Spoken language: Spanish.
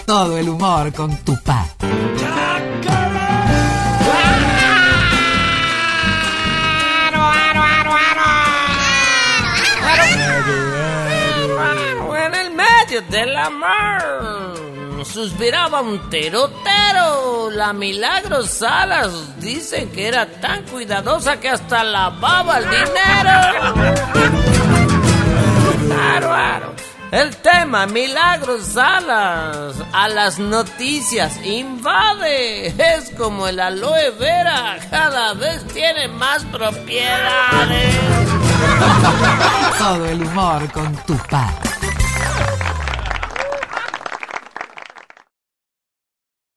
Todo el humor con Tupac. En el medio de la mar suspiraba un terotero. La Milagros Salas dicen que era tan cuidadosa que hasta lavaba el dinero. Claro. El tema Milagros Salas a las noticias invade. Es como el aloe vera, cada vez tiene más propiedades. Todo el humor con Tupac.